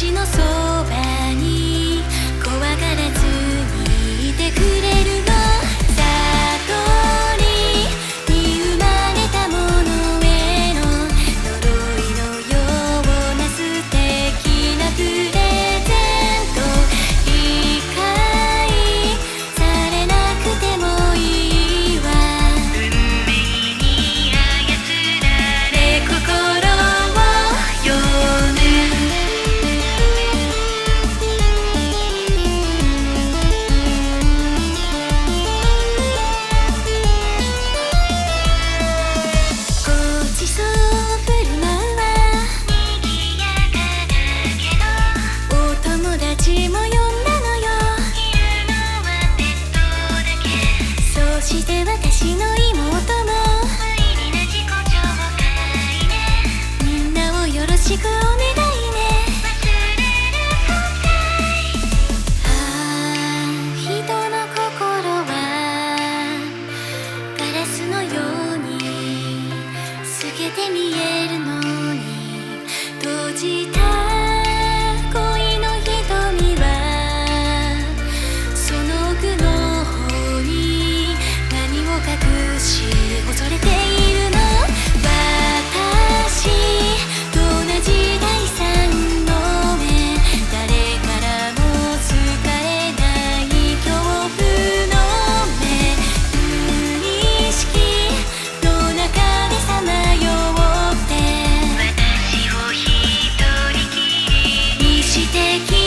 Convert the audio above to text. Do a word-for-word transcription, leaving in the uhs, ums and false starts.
私のそばに怖がらずにいてくれるの。悟りに生まれたものへの呪いのような素敵なプレゼント。理解されなくてもいいわ。運命に操られ心を読む。ごちそう振る舞うわ。賑やかだけどお友達も呼んだのよ。いるのはペットだけ。そして私の妹も無意味な自己紹介ね。みんなをよろしくお願いね。忘れることない。ああ、人の心はガラスのように透けて見えるのに、閉じた恋の瞳はその奥の方に何を隠し恐れているの。私と同じ第三の目、誰からも好かれない恐怖の目。無意識の中でさまよって私を一人きりにしてき